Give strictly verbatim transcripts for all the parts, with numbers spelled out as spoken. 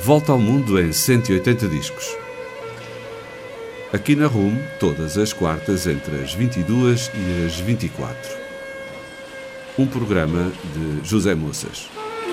Volta ao mundo em cento e oitenta discos. Aqui na R U M, todas as quartas entre as vinte e duas e as vinte e quatro. Um programa de José Moças.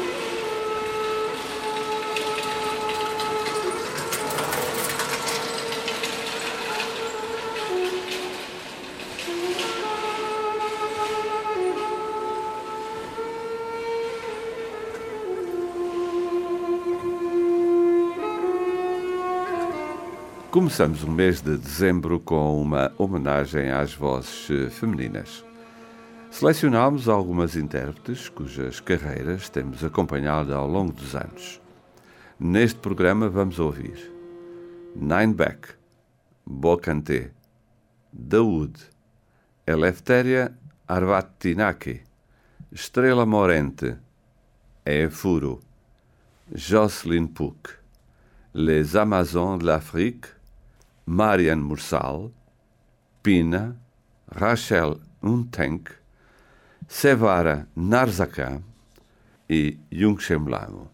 Começamos o mês de dezembro com uma homenagem às vozes femininas. Selecionámos algumas intérpretes cujas carreiras temos acompanhado ao longo dos anos. Neste programa vamos ouvir Nine Beck, Bocante, Daoud, Eleftheria Arvatinaki, Estrela Morente, Efuru, Jocelyn Puck, Les Amazones de l'Afrique, Marianne Mursal, Pina, Rachel Untenk, Sevara Narzaka e Yungshemlamo.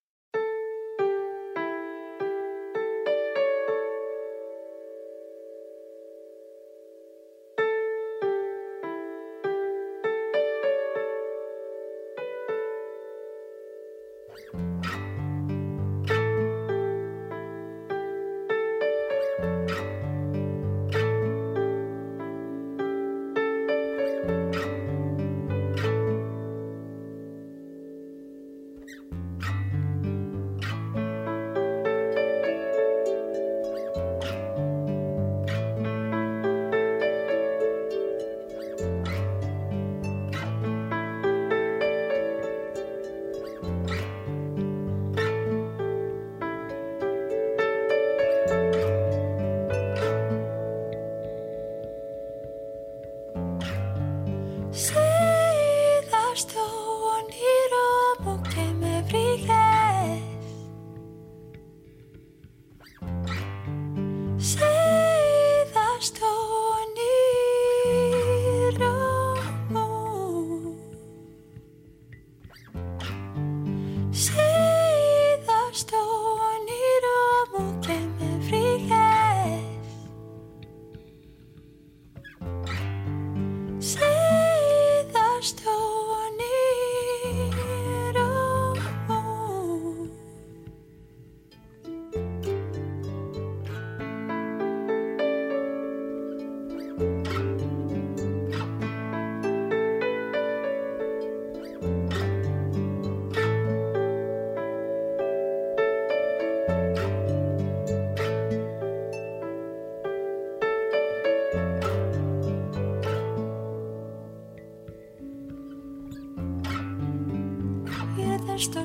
Στο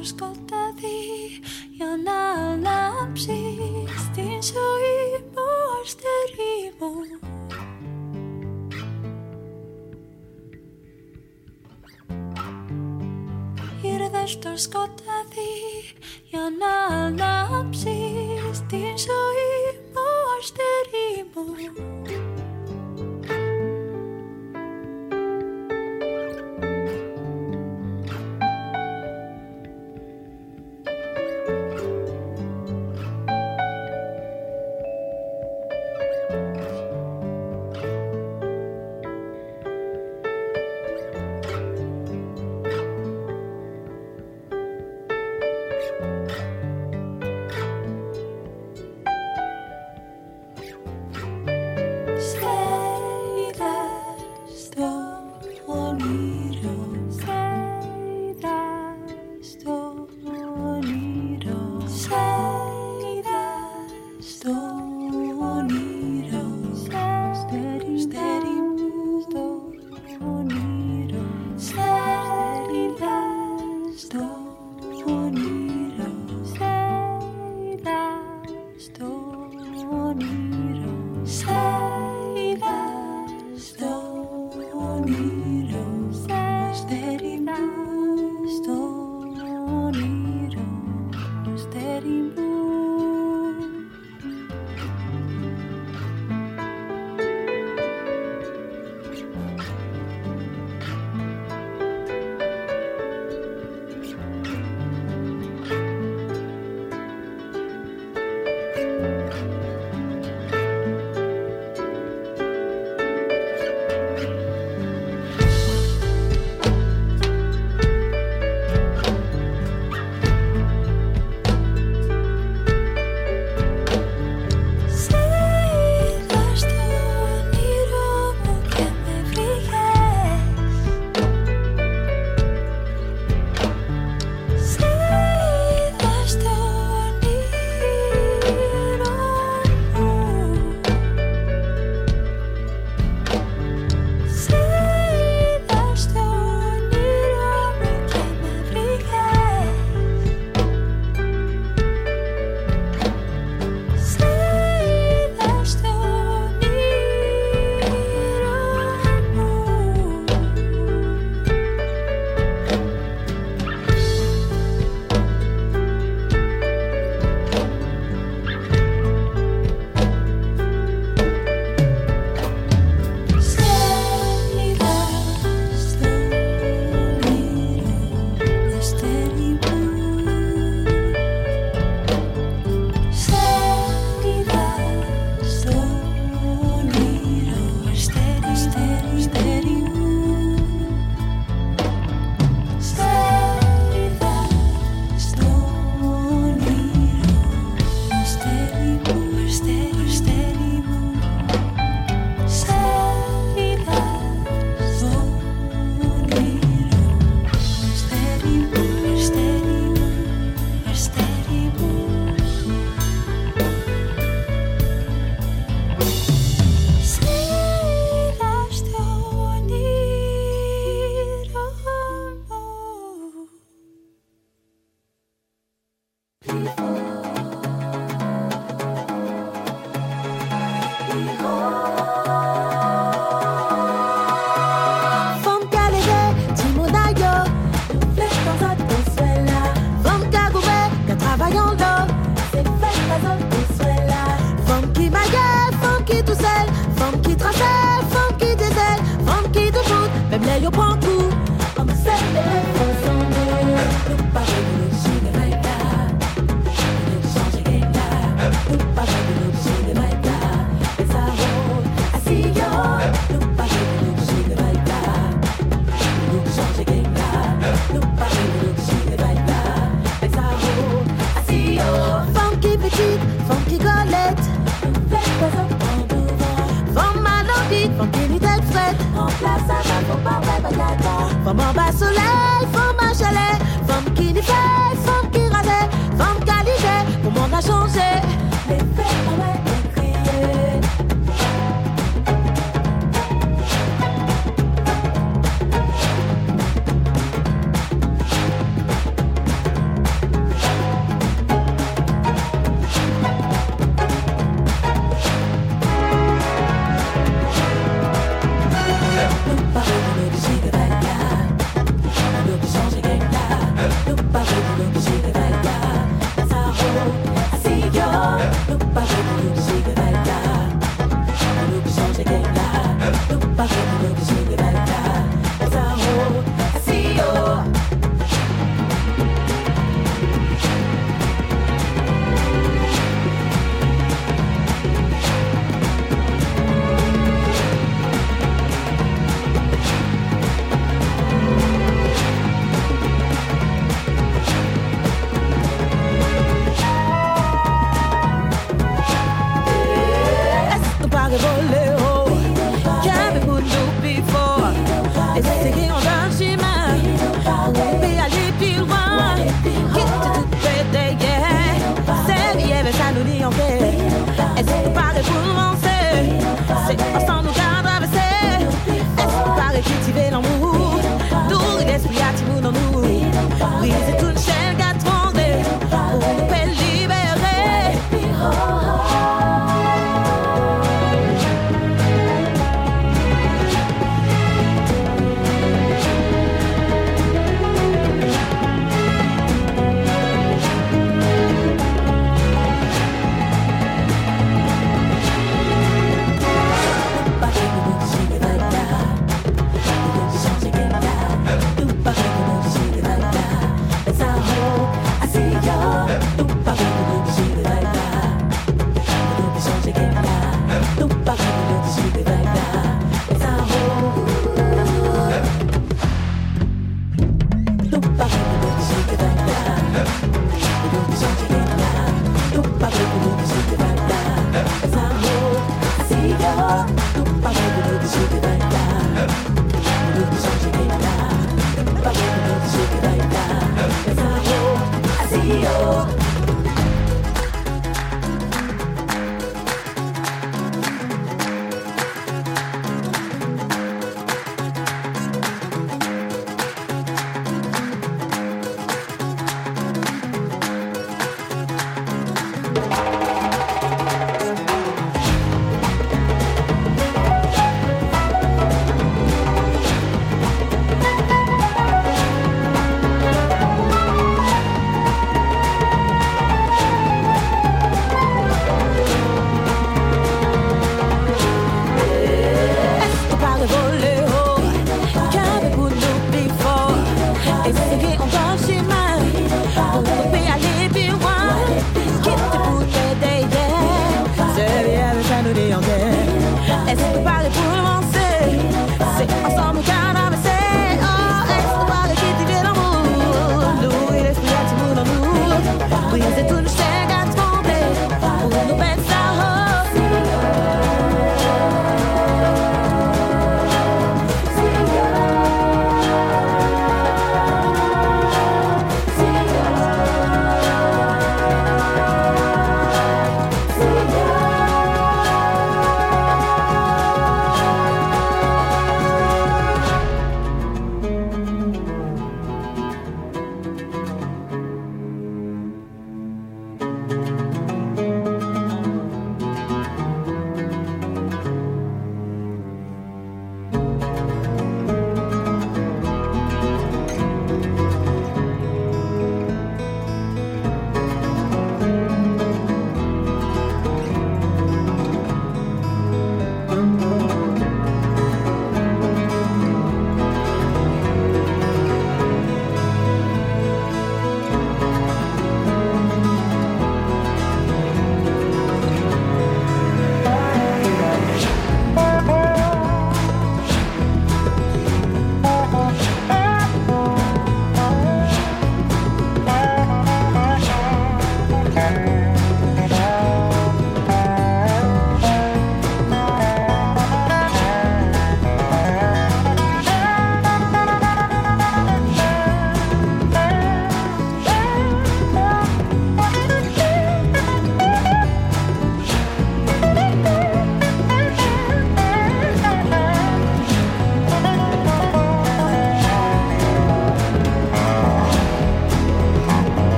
σκοτάδι για να ανάψεις την ζωή μου, αστέρι μου. Ήρθες στο σκοτάδι για να ανάψεις την ζωή μου, αστέρι μου. les yo prend coup. On me sait les ensemble. Nous pas de nous cinéma là. Nous changer game là. Nous pas de nous cinéma là. Et ça roule, I see yo. Nous pas de nous cinéma là. Nous changer game là. Nous pas de nous cinéma là. Et ça roule, I see yo. Funky petite, funky golette. Femme à l'envie, femme qui lui tête frette. En place à la faut pas vrai bagata. Femme en bas soleil, femme à chalet. Femme qui n'y fait, femme qui rasait. Femme qualité, pour monde a changé. Les faits on va écrire. Nous pas de nous de cigarette là. Nous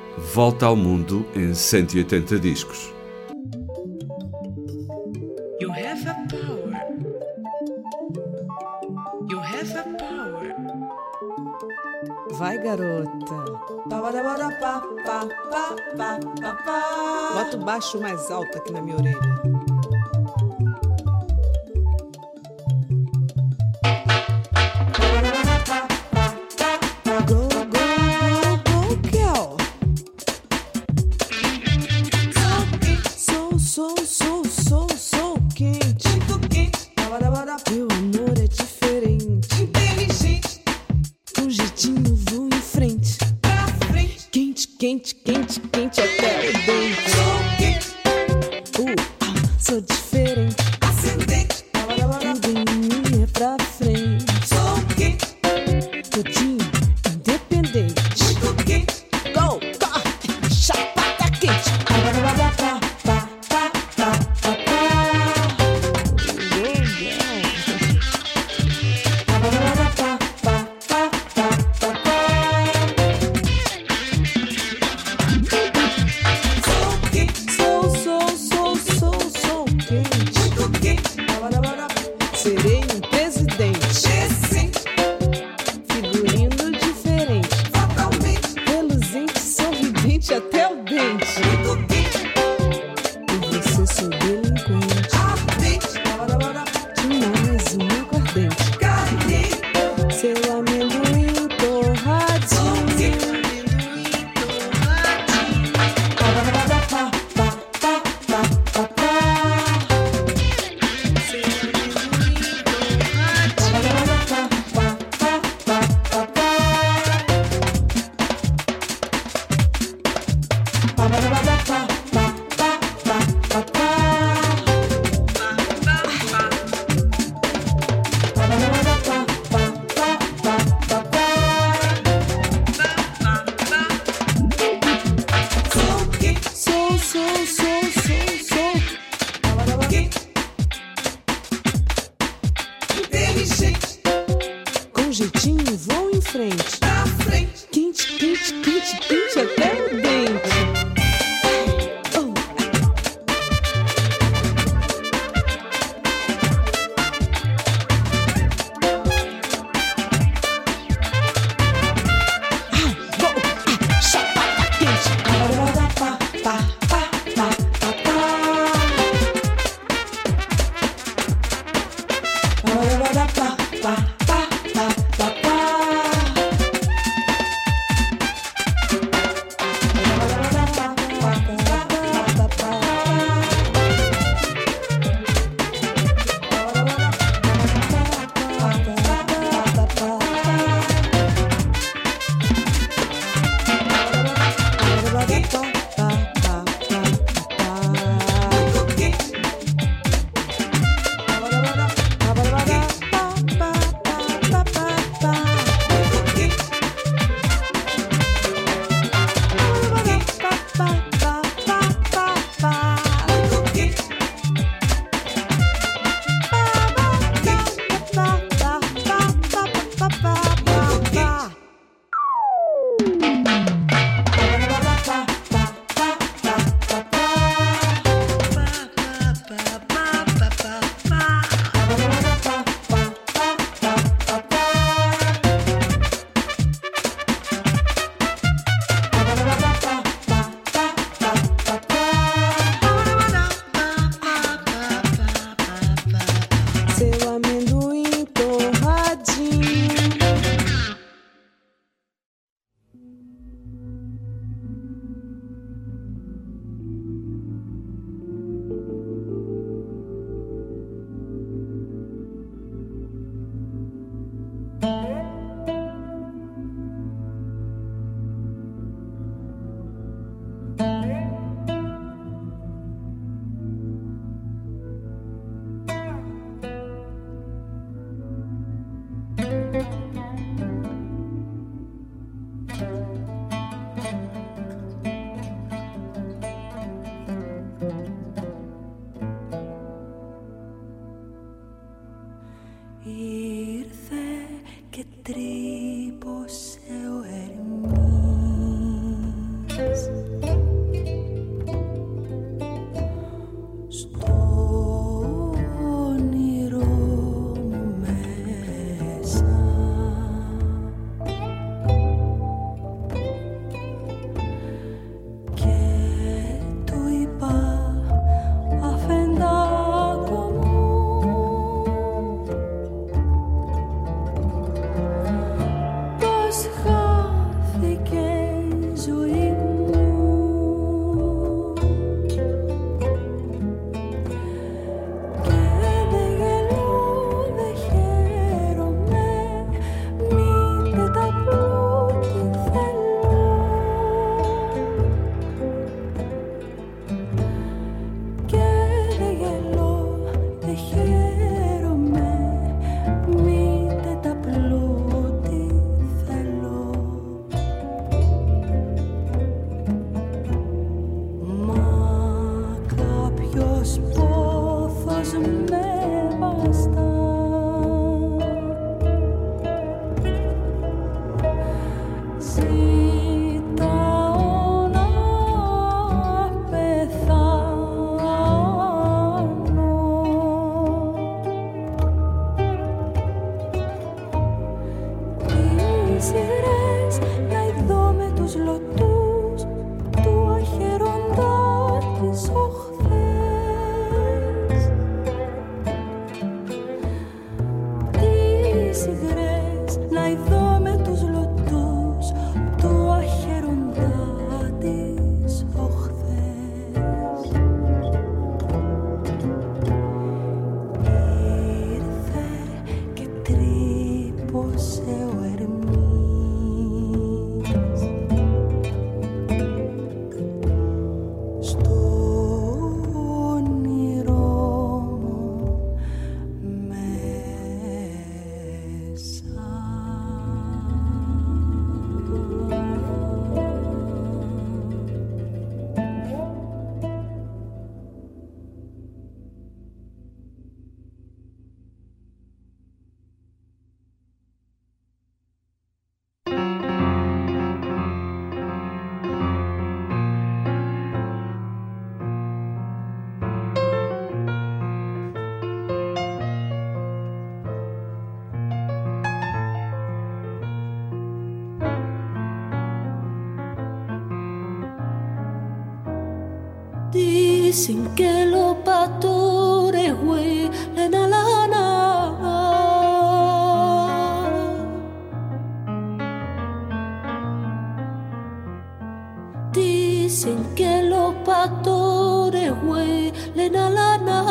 Volta ao mundo em cento e oitenta discos. You have a power. You have a power. Vai, garota. Bota o baixo mais alto aqui na minha orelha. Go, go, go, go, girl. Sou, sou, sou, sou, sou quente. Muito quente. Meu amor é diferente. Inteligente. Com jeitinho vou em frente. Pra frente. Quente, quente, quente, quente até o dente. Sou quente. Uh, ah, sou diferente. Ascendente. Tudo em mim é pra frente. Sou quente. Todinho independente. Muito quente. Go, go. Chapa tá quente. ζητάω να πεθάνω. Τις σειρές να ειδώ με τους λωτούς του αχαιροντά τις οχθές. Τις υγρές να ειδώ με τους λωτούς του αχαιροντά τις οχθές. Ήρθε και τρύπωσε ο Ερμής στο όνειρό μου μέσα. Dicen que los pastores huelen a lana. Dicen que los pastores huelen a lana.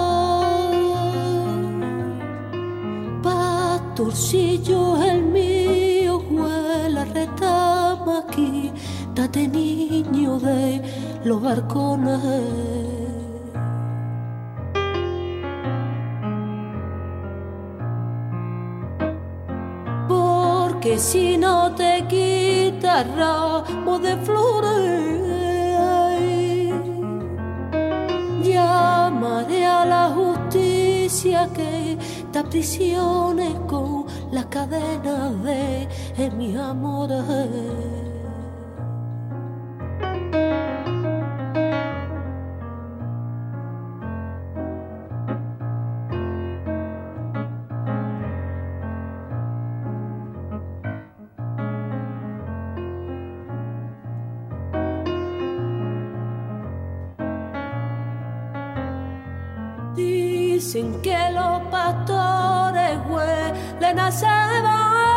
Pastorcillo el mío huele a retama aquí. Date niño de los barcones. Porque si no te quitas ramo de flores, llamaré a la justicia que te aprisione con las cadenas de, de mis amores. Dicen que los pastores huelen a ceba.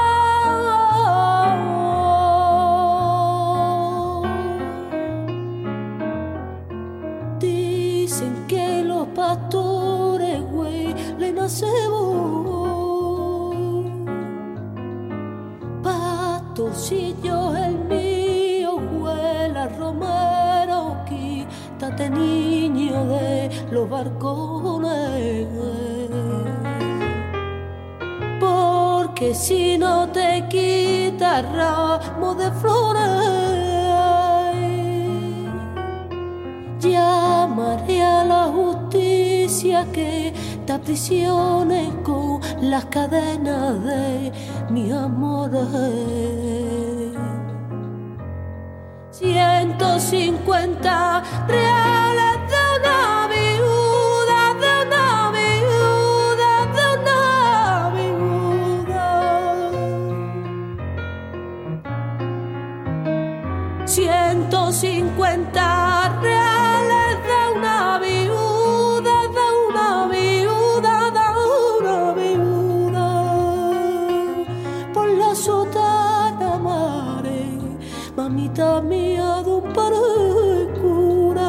Dicen que los pastores huelen a cebo. Pastorcillo el mío huele a romero. Quítate niño de los barcones, porque si no te quitas ramo de flores, llamaré a la justicia que te aprisione con las cadenas de mi amor. Ciento cincuenta reales de una viuda, de una viuda, de una viuda. Ciento cincuenta reales de una viuda, de una viuda, de una viuda. Por la sotana mare, mamita mía de un par de cura.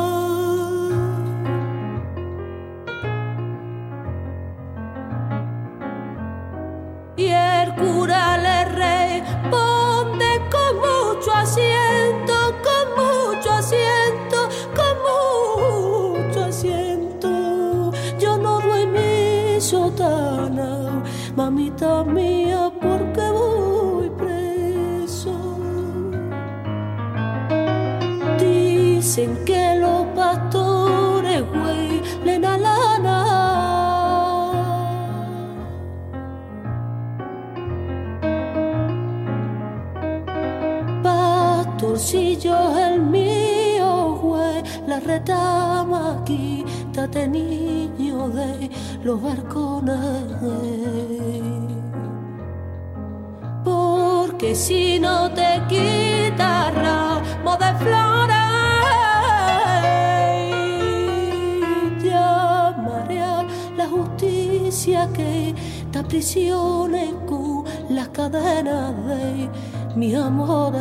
Y el cura le responde con mucho asiento, con mucho asiento, con mucho asiento. Yo no doy mi sotana, mamita mía, porque voy preso. Dicen que los pastores huelen a lana. torcillo el mío, güey, la retama, quítate niño de los barcones. Porque si no te quitas ramo de flores, llamaré a la justicia que te aprisione con las cadenas de mi amor.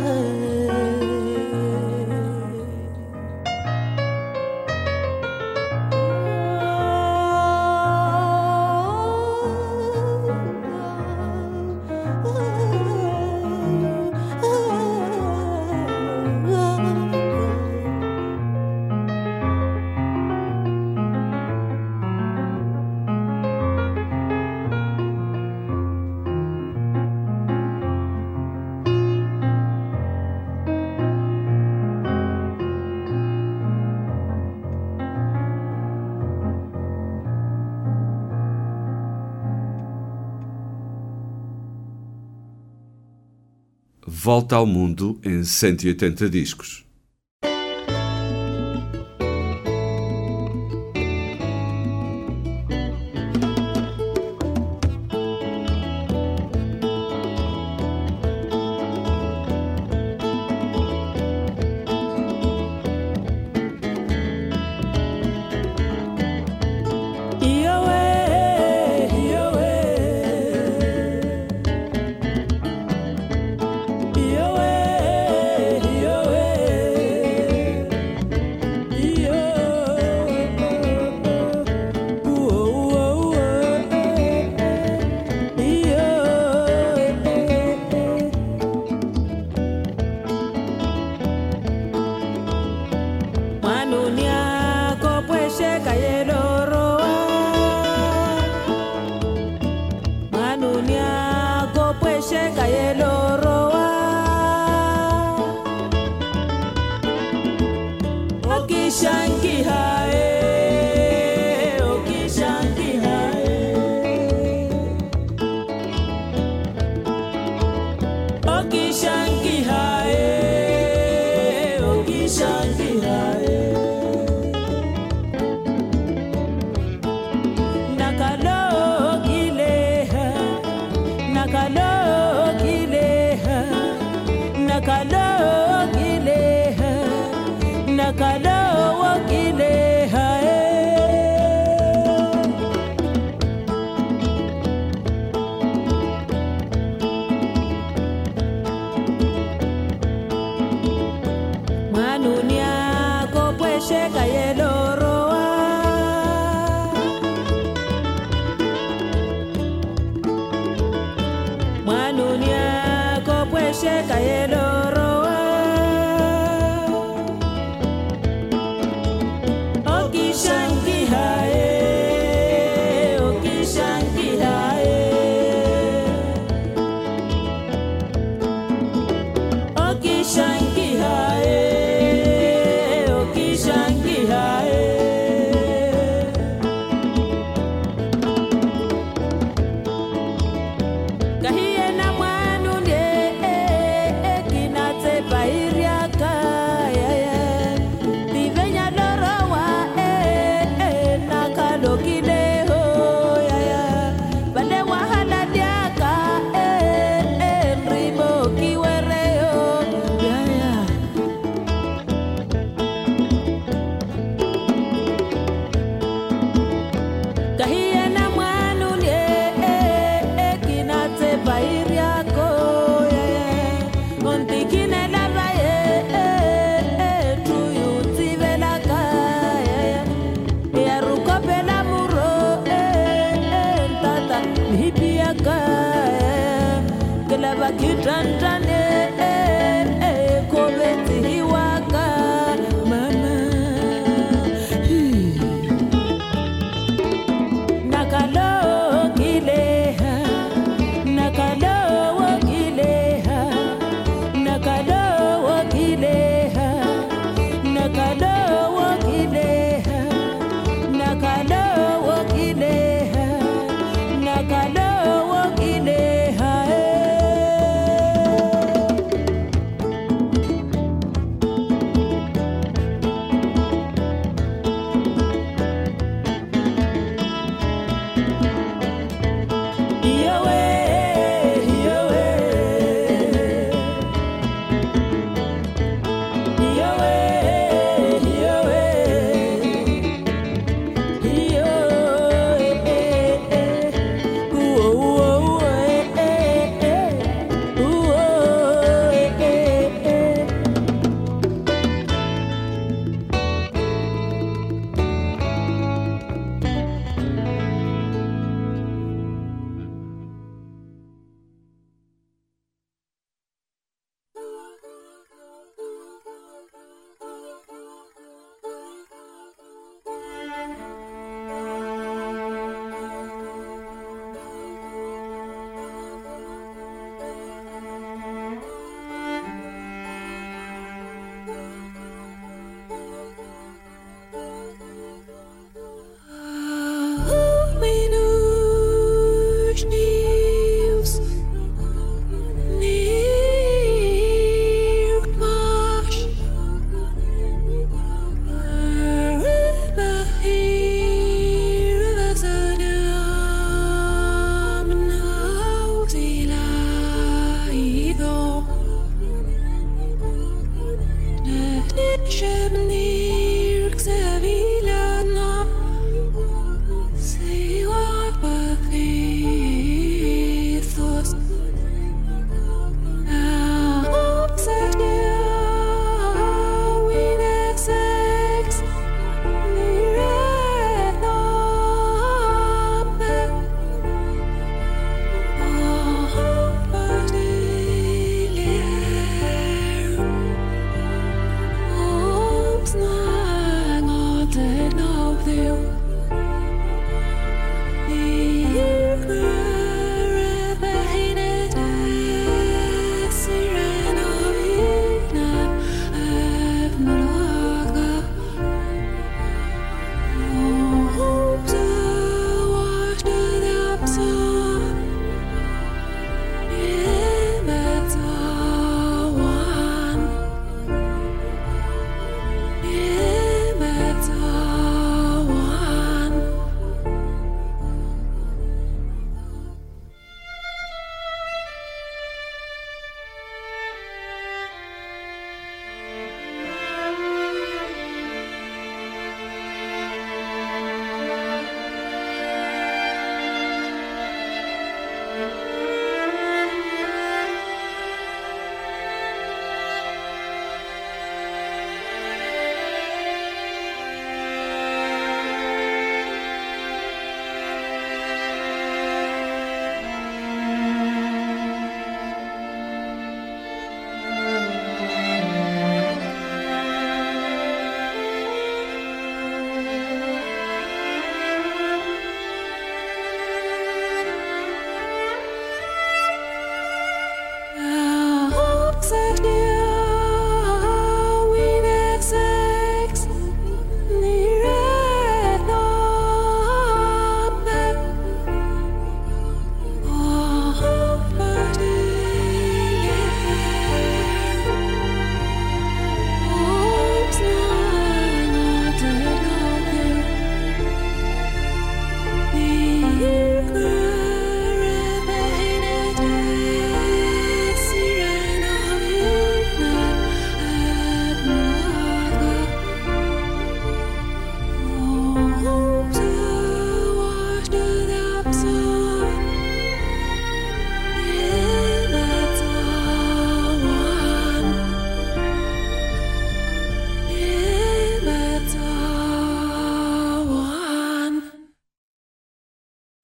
Volta ao Mundo em cento e oitenta discos. Nakalo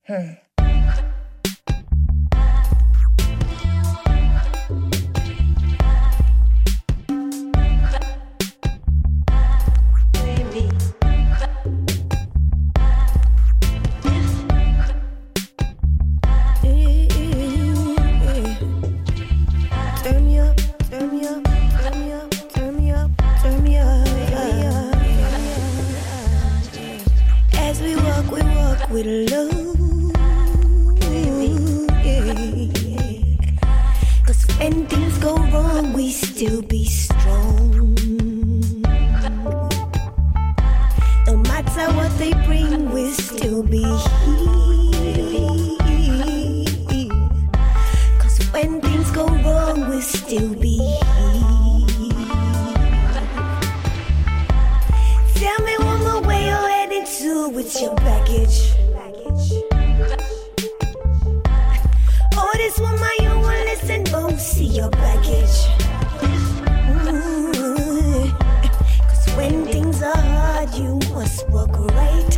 Hmm. With love, yeah. Cause when things go wrong, we still be strong. No matter what they bring, we'll still be here. Cause when things go wrong, we'll still be here. Tell me one more way you're heading to with your baggage. This one my you will listen, won't see your baggage. Mm-hmm. Cause when things are hard, you must walk right.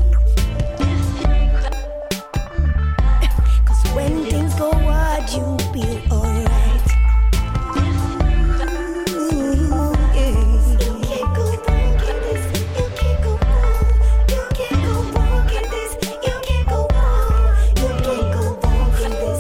Cause when things go hard, you'll be alright. Mm-hmm. Yeah. You can't go wrong in this. You can't go wrong. You can't go wrong in this. You can't go wrong. You can't go wrong in this.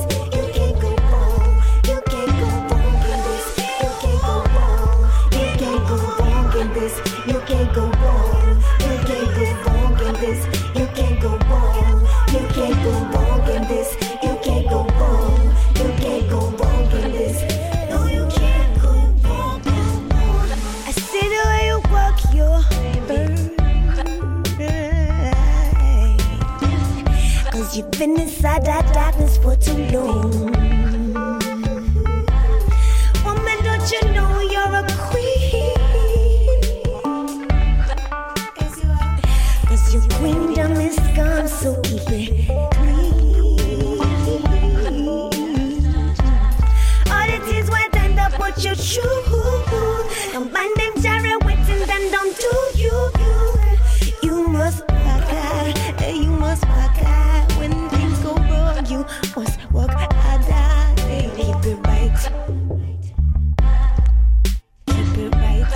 You can't go wrong. You can't go wrong in this. You can't go wrong. You can't go wrong in this. You can't go wrong. You can't go wrong in this. No, you can't go wrong. I see the way you walk your bird. Cause you've been inside that darkness for too long. Woman, don't you know you're a queen? Your kingdom is gone, so keep it clean. All it is wet and up what you choose. Don't mind them jarring wet and then don't do you. You must walk out, you must walk out. When things go wrong, you must walk out. Keep it right. Keep it right.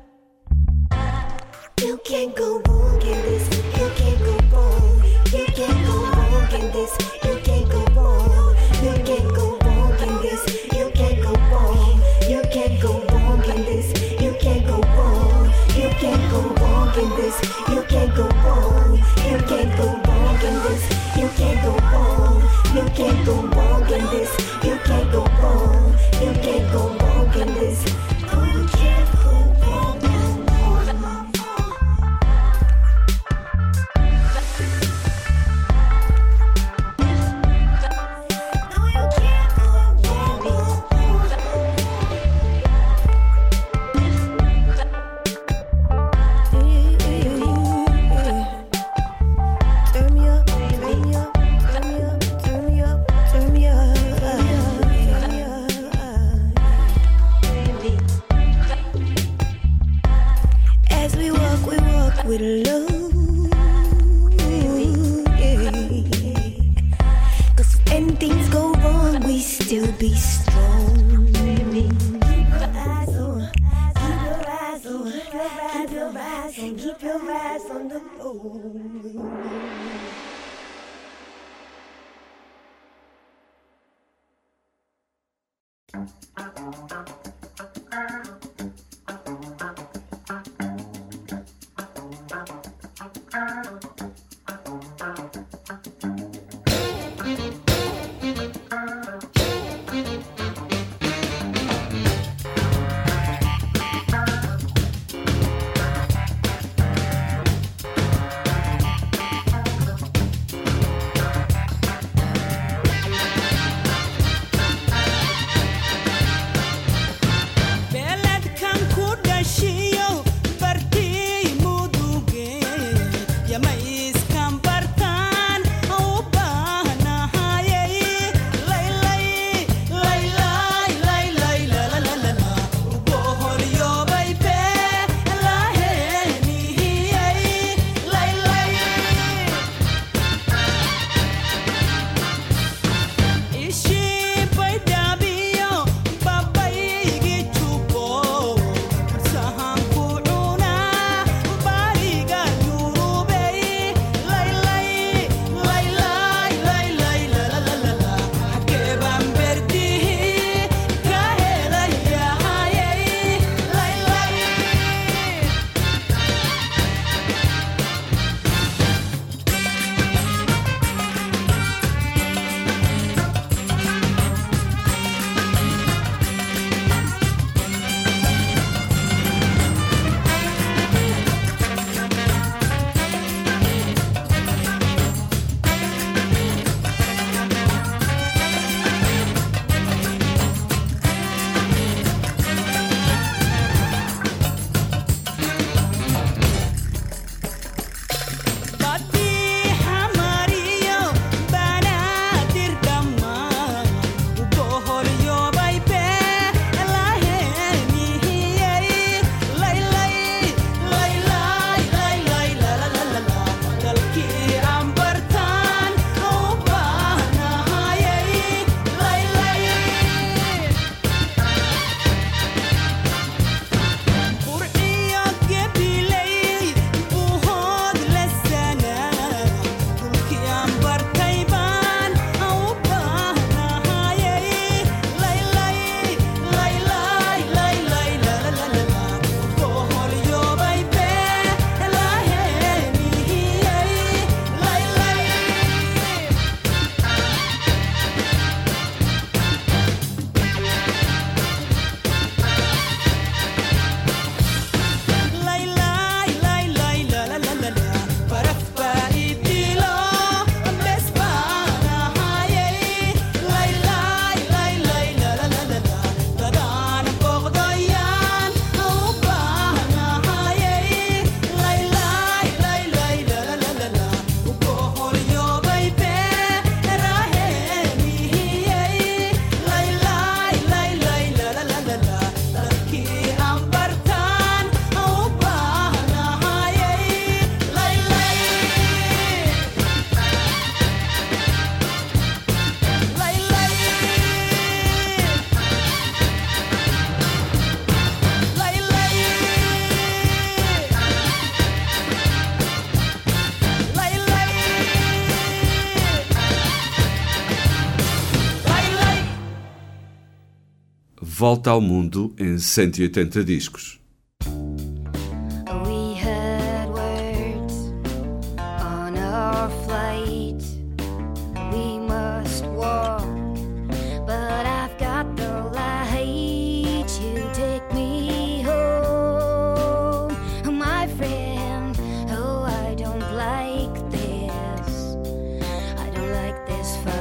You can't go wrong in this. You can't go wrong. You can't go wrong in this. You can't go wrong. You can't go wrong in this. You can't go wrong. You can't go wrong in this. You can't go wrong. You can't go wrong in this. You can't go wrong. You can't go wrong in this. You can't go wrong. You can't go wrong in this. You can't go wrong. You can't go wrong in this. No, you can't go wrong. With love, yeah. Cause when things go wrong, we still be strong. Keep your eyes on, keep your eyes on, keep your eyes on, keep your eyes on the road. volta ao mundo em cento e oitenta discos. We heard words on our flight. We must walk, but I've got the light to take me home, my friend. Oh, I don't like this. I don't like this fight.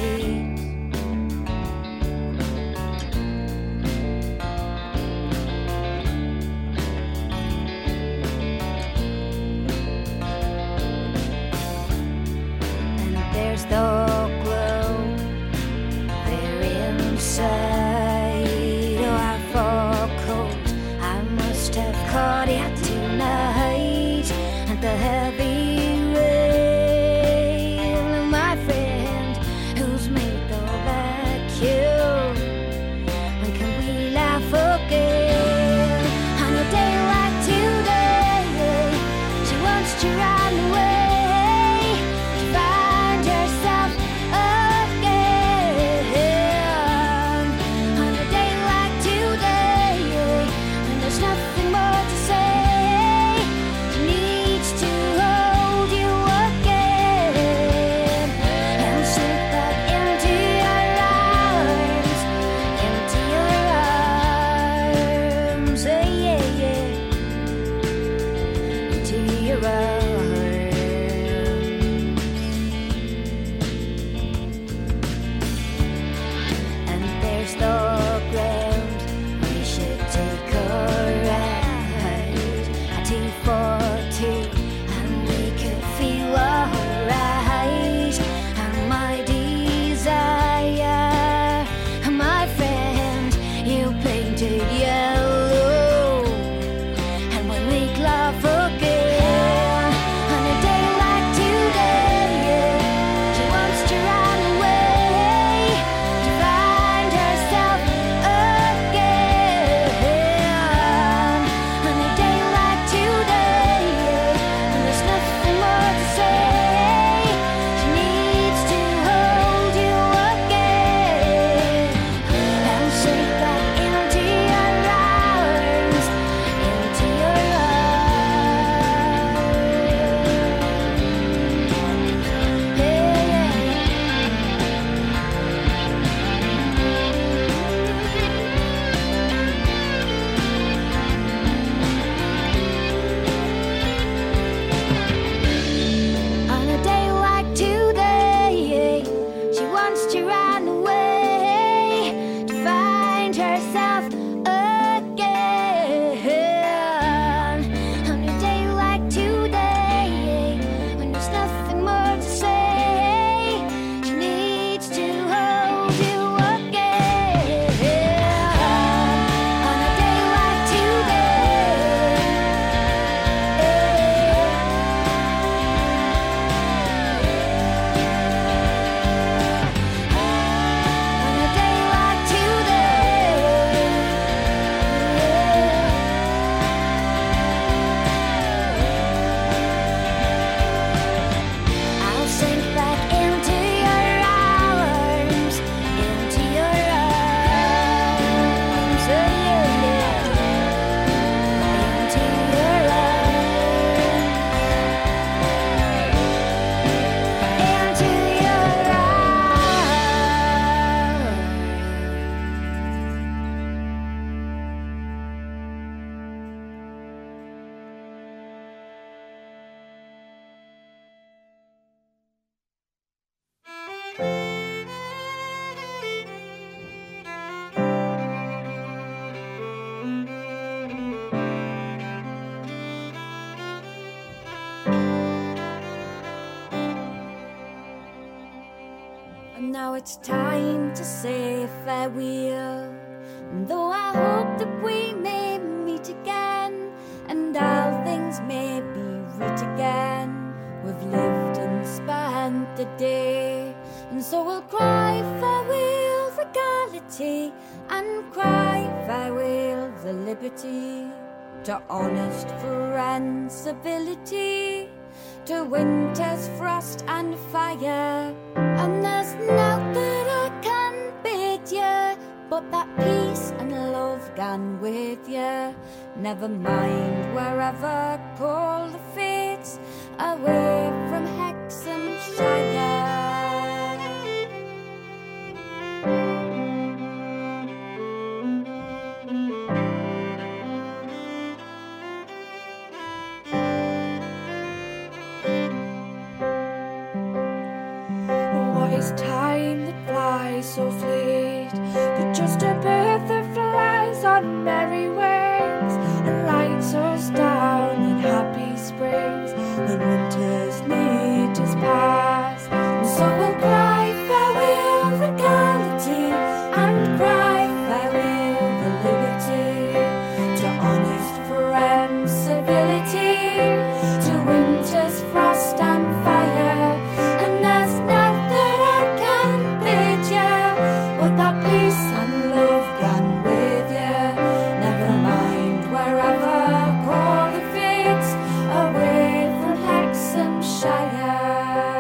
There's the glow there inside. Oh, I fall cold. I must have caught it tonight. And the heavy rain, my friend, who's made the vacuum? When can we laugh again? On a day like today, she wants to run away. Now it's time to say farewell. And though I hope that we may meet again, and all things may be right again, we've lived and spent the day. And so we'll cry farewell regality, and cry farewell the liberty, to honest friends civility, to winter's frost and fire. And there's naught that I can bid you but that peace and love gone with you. Never mind wherever call the fates, away from Hexhamshire. What is time that flies so fleet? But just a bird that flies on merry wings and lights us down in happy springs when winter's need is past. And so we'll cry farewell regality and cry farewell the liberty to honest friends, civility, to winter's frost and fire. And there's nought that I can bid you, but that peace and love gone with you. Never mind wherever call the fates, away from Hexhamshire.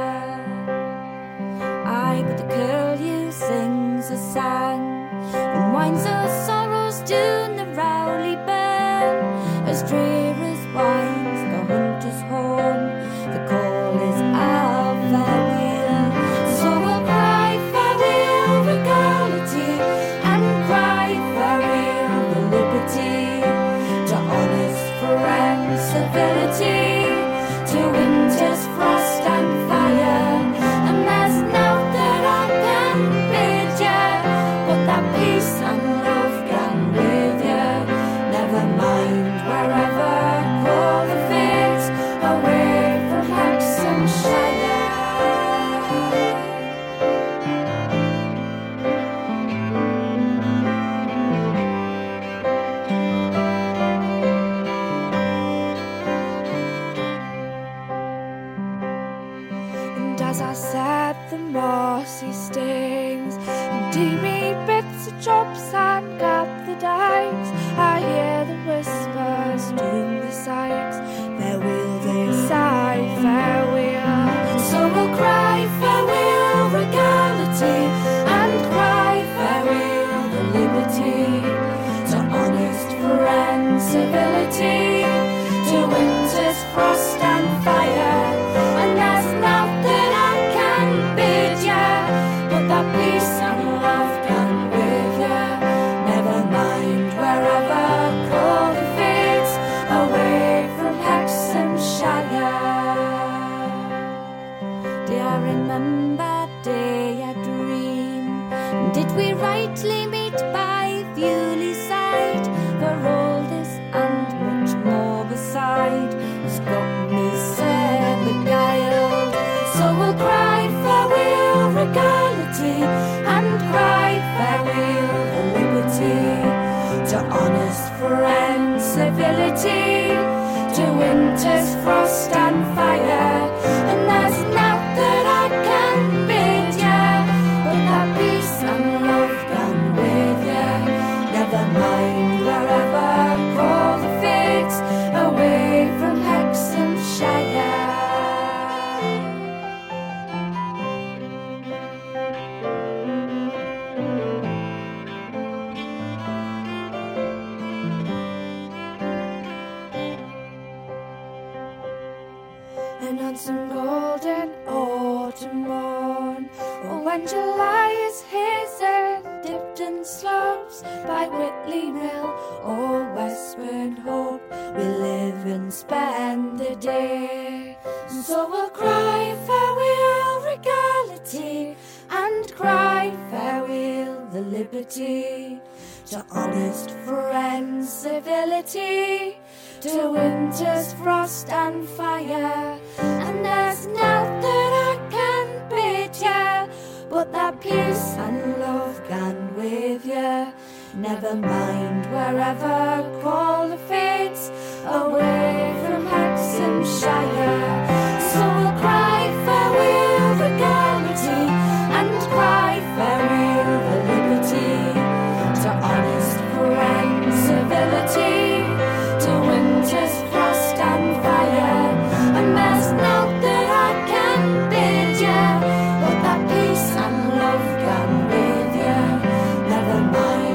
I but the curlew sings a song and winds her sorrows down the Rowley burn. As drear as winds the hunter's home, the call is our farewell. So we'll cry farewell regality and cry farewell the liberty to honest friends, civility, to winter's frost and fire. And there's nought that I can bid you, but that peace and love gone with you. Never mind wherever call the fates, away from Hexhamshire. And as I sat the mossy stings and deemy bits of chops and gap the dykes, I hear the whispers doom the sykes, farewell they sigh, farewell. So we'll cry farewell regality and cry farewell the liberty to honest friends, civility, to winter's frost and fire. And there's nought that I can bid you, but that peace and love gone with you. Never mind wherever call the fates, away from Hexhamshire. Do you remember day a dream? Did we rightly meet by Bewley side? For all this and much more beside has got me sad beguiled. So we'll cry farewell regality and cry farewell the liberty to honest friends, civility, to winter's frost and fire. And there's nought that I can bid you, but that peace and love gone with you. Never mind wherever call the fates, away from Hexhamshire. And on some golden autumn morn, or when July is hazen, dipped in slopes by Whitley Mill or Westbourne Hope, we live and spend the day. And so we'll cry farewell regality and cry farewell the liberty to honest friends, civility, to winter's frost and fire. And there's nought that I can bid you, but that peace and love gone with you. Never mind wherever call the fates, away from Hexhamshire. So we'll cry farewell regality and cry farewell the liberty to honest friends, civility, to winter's frost and fire. And there's nought that I can bid you, but that peace and love gone with you. Never mind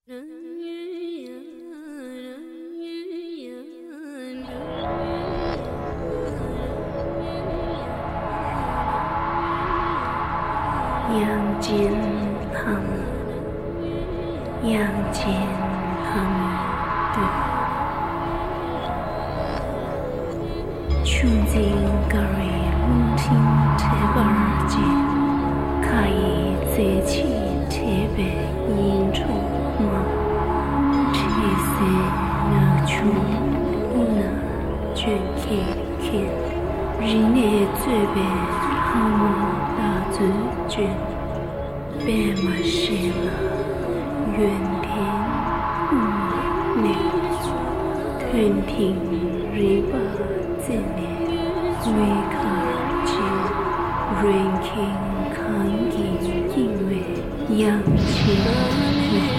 阳间他们，阳间他们的穷尽个人龙听这个耳机，可以在起这边演出吗？这些那穷那全看看，人类这边他们。自觉别嘛是了原片无内吞听riba自内为卡之 ranking 看见因为阳气内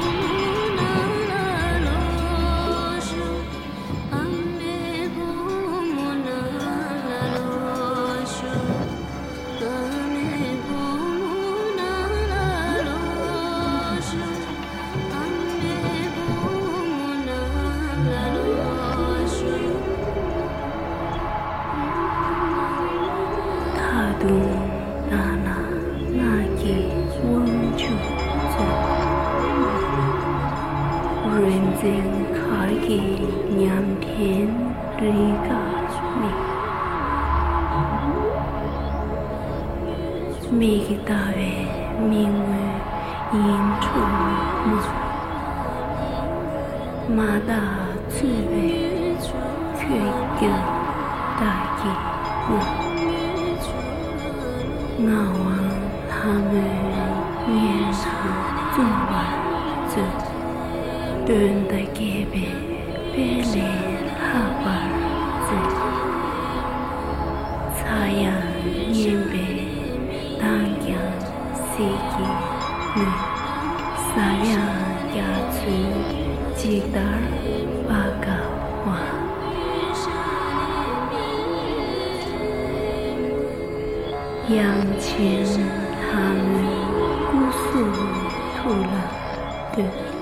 每个大月名为演出嘛，马达最为可以大吉嘛，我望他们面上总玩着，蹲在街边别来哈玩着，太阳面边。当阳西吉女，三两牙齿吉达巴嘎瓦，阳前他们姑苏土了的。